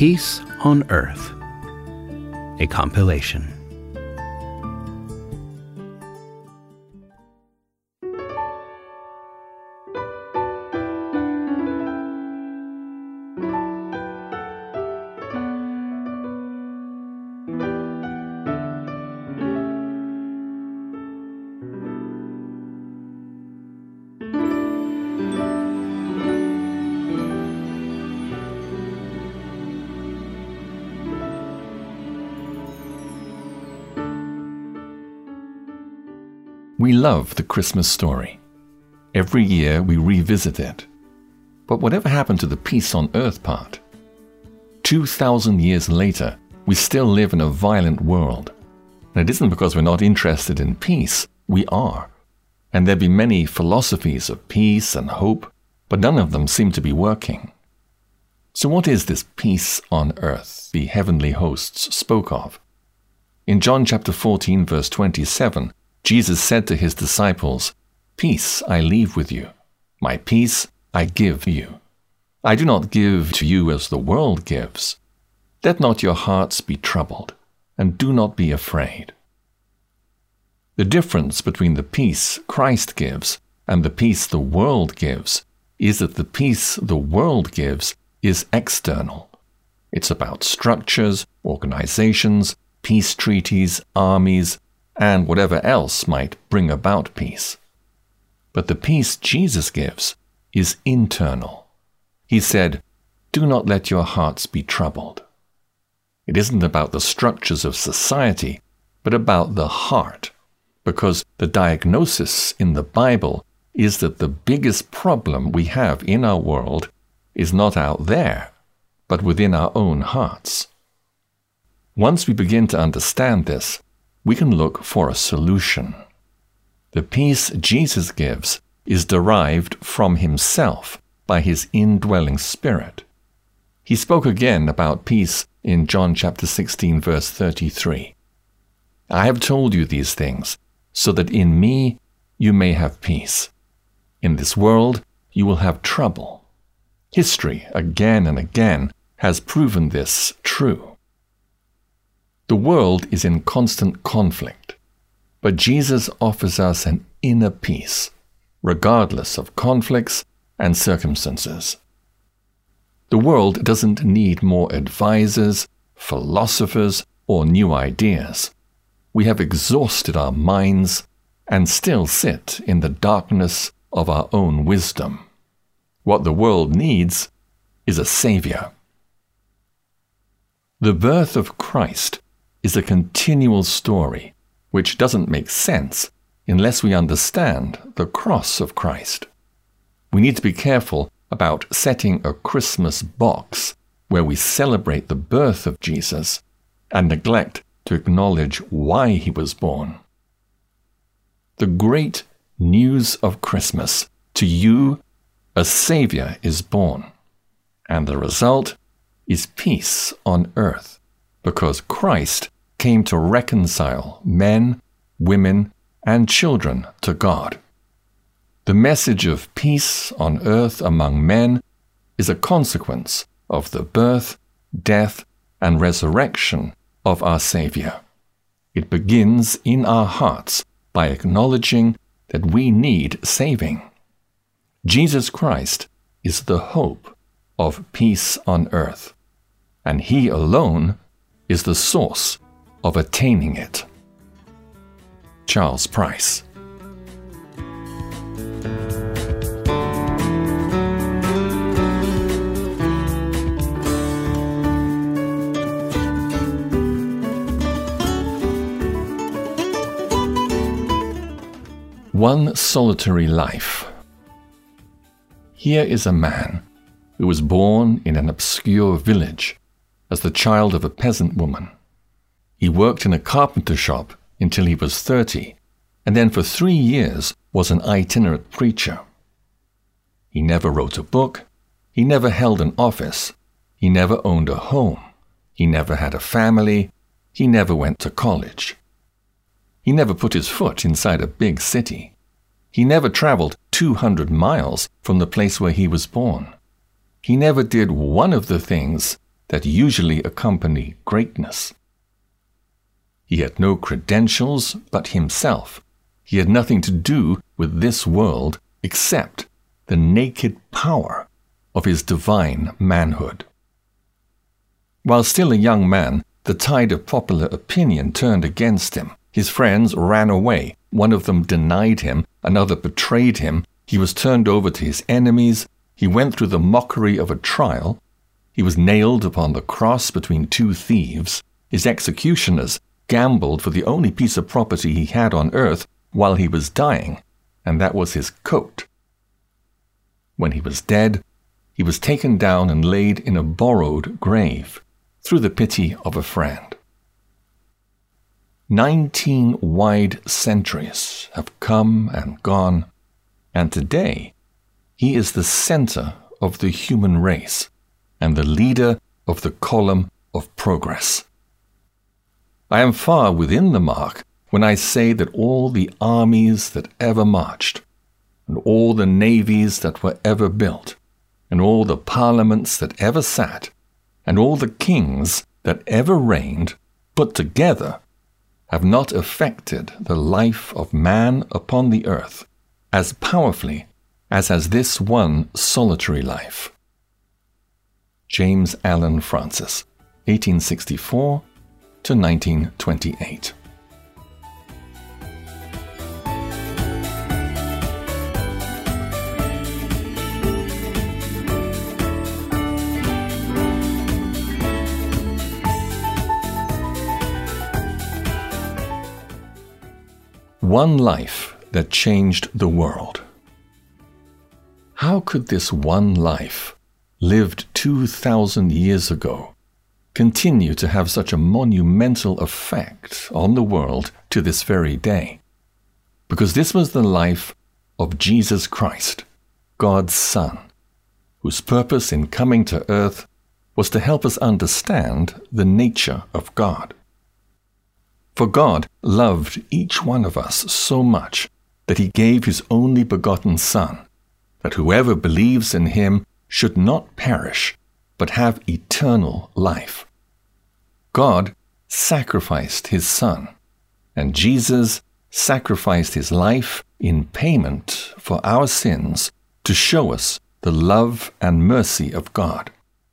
Peace on Earth, a compilation. We love the Christmas story. Every year we revisit it. But whatever happened to the peace on earth part? 2,000 years later, we still live in a violent world. And it isn't because we're not interested in peace, we are. And there be many philosophies of peace and hope, but none of them seem to be working. So what is this peace on earth the heavenly hosts spoke of? In John chapter 14, verse 27, Jesus said to his disciples, "Peace I leave with you. My peace I give you. I do not give to you as the world gives. Let not your hearts be troubled, and do not be afraid." The difference between the peace Christ gives and the peace the world gives is that the peace the world gives is external. It's about structures, organizations, peace treaties, armies, and whatever else might bring about peace. But the peace Jesus gives is internal. He said, "Do not let your hearts be troubled." It isn't about the structures of society, but about the heart, because the diagnosis in the Bible is that the biggest problem we have in our world is not out there, but within our own hearts. Once we begin to understand this, we can look for a solution. The peace Jesus gives is derived from himself by his indwelling Spirit. He spoke again about peace in John chapter 16, verse 33. "I have told you these things, so that in me you may have peace. In this world you will have trouble." History, again and again, has proven this true. The world is in constant conflict, but Jesus offers us an inner peace, regardless of conflicts and circumstances. The world doesn't need more advisors, philosophers, or new ideas. We have exhausted our minds and still sit in the darkness of our own wisdom. What the world needs is a Savior. The birth of Christ is a continual story which doesn't make sense unless we understand the cross of Christ. We need to be careful about setting a Christmas box where we celebrate the birth of Jesus and neglect to acknowledge why he was born. The great news of Christmas: to you a Savior is born, and the result is peace on earth, because Christ came to reconcile men, women, and children to God. The message of peace on earth among men is a consequence of the birth, death, and resurrection of our Savior. It begins in our hearts by acknowledging that we need saving. Jesus Christ is the hope of peace on earth, and he alone is the source of attaining it. Charles Price. One solitary life. Here is a man who was born in an obscure village as the child of a peasant woman. He worked in a carpenter shop until he was 30, and then for 3 years was an itinerant preacher. He never wrote a book, he never held an office, he never owned a home, he never had a family, he never went to college. He never put his foot inside a big city. He never traveled 200 miles from the place where he was born. He never did one of the things that usually accompany greatness. He had no credentials but himself. He had nothing to do with this world except the naked power of his divine manhood. While still a young man, the tide of popular opinion turned against him. His friends ran away. One of them denied him. Another betrayed him. He was turned over to his enemies. He went through the mockery of a trial. He was nailed upon the cross between two thieves. His executioners gambled for the only piece of property he had on earth while he was dying, and that was his coat. When he was dead, he was taken down and laid in a borrowed grave through the pity of a friend. 19 wide centuries have come and gone, and today he is the center of the human race and the leader of the column of progress. I am far within the mark when I say that all the armies that ever marched, and all the navies that were ever built, and all the parliaments that ever sat, and all the kings that ever reigned, put together, have not affected the life of man upon the earth as powerfully as has this one solitary life. James Allan Francis, 1864 to 1928. One life that changed the world. How could this one life, lived 2,000 years ago, continue to have such a monumental effect on the world to this very day? Because this was the life of Jesus Christ, God's Son, whose purpose in coming to earth was to help us understand the nature of God. For God loved each one of us so much that he gave his only begotten Son, that whoever believes in him should not perish, but have eternal life. God sacrificed his Son, and Jesus sacrificed his life in payment for our sins to show us the love and mercy of God.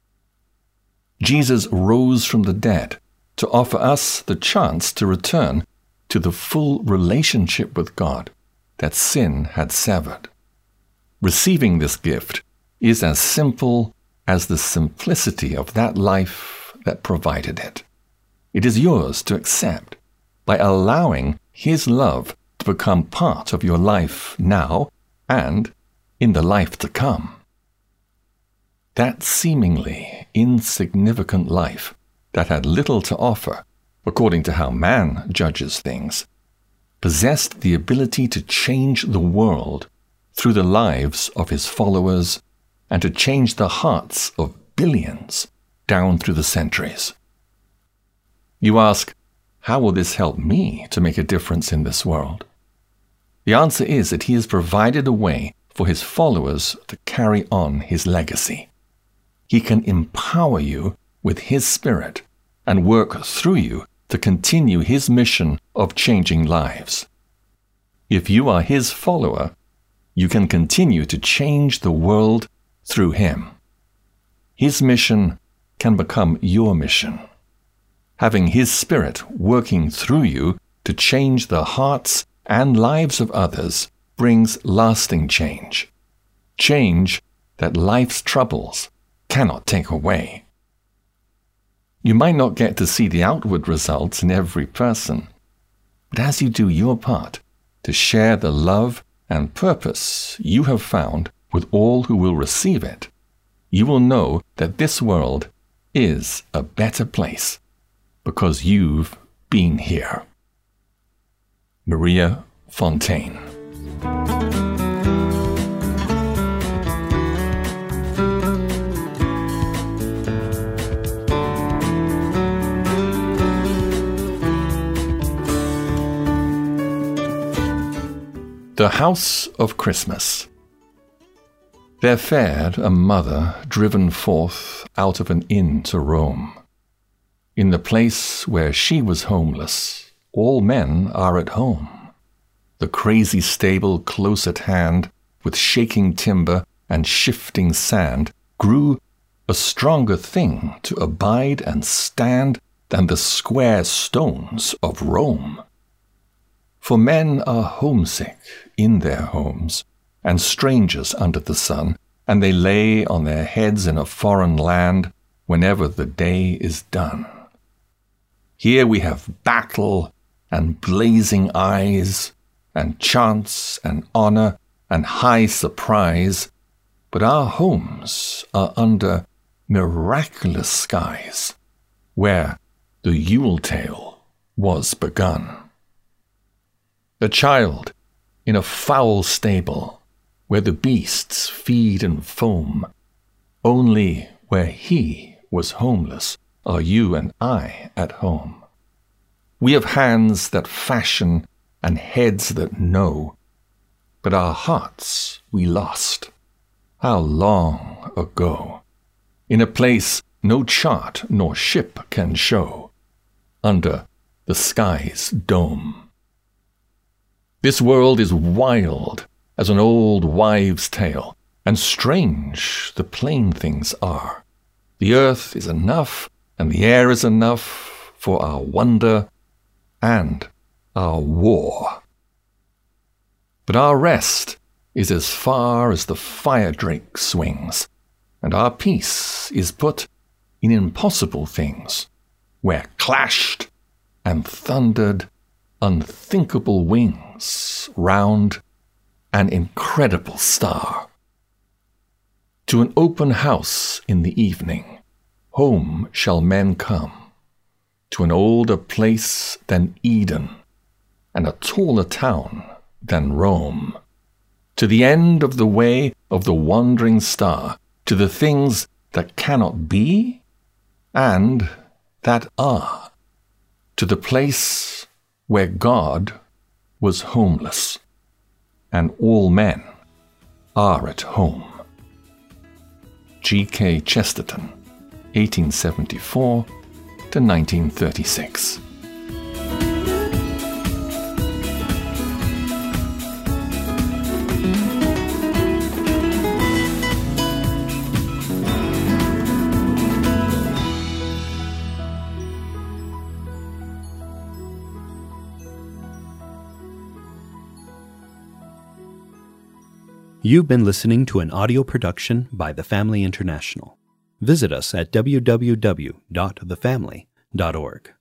Jesus rose from the dead to offer us the chance to return to the full relationship with God that sin had severed. Receiving this gift is as simple as the simplicity of that life that provided it. It is yours to accept by allowing his love to become part of your life now and in the life to come. That seemingly insignificant life that had little to offer, according to how man judges things, possessed the ability to change the world through the lives of his followers and to change the hearts of billions down through the centuries. You ask, how will this help me to make a difference in this world? The answer is that he has provided a way for his followers to carry on his legacy. He can empower you with his Spirit and work through you to continue his mission of changing lives. If you are his follower, you can continue to change the world through him. His mission can become your mission. Having his Spirit working through you to change the hearts and lives of others brings lasting change. Change that life's troubles cannot take away. You might not get to see the outward results in every person, but as you do your part to share the love and purpose you have found with all who will receive it, you will know that this world is a better place because you've been here. Maria Fontaine. The House of Christmas. There fared a mother driven forth out of an inn to roam. In the place where she was homeless, all men are at home. The crazy stable close at hand, with shaking timber and shifting sand, grew a stronger thing to abide and stand than the square stones of Rome. For men are homesick in their homes, and strangers under the sun, and they lay on their heads in a foreign land whenever the day is done. Here we have battle and blazing eyes, and chance and honor and high surprise, but our homes are under miraculous skies, where the Yule tale was begun. A child in a foul stable, where the beasts feed and foam, only where he was homeless are you and I at home. We have hands that fashion and heads that know, but our hearts we lost, how long ago, in a place no chart nor ship can show, under the sky's dome. This world is wild as an old wives' tale, and strange the plain things are. The earth is enough, and the air is enough for our wonder and our war. But our rest is as far as the fire drake swings, and our peace is put in impossible things, where clashed and thundered unthinkable wings round an incredible star. To an open house in the evening, home shall men come, to an older place than Eden, and a taller town than Rome, to the end of the way of the wandering star, to the things that cannot be and that are, to the place where God was homeless, and all men are at home. G.K. Chesterton, 1874 to 1936. You've been listening to an audio production by The Family International. Visit us at www.thefamily.org.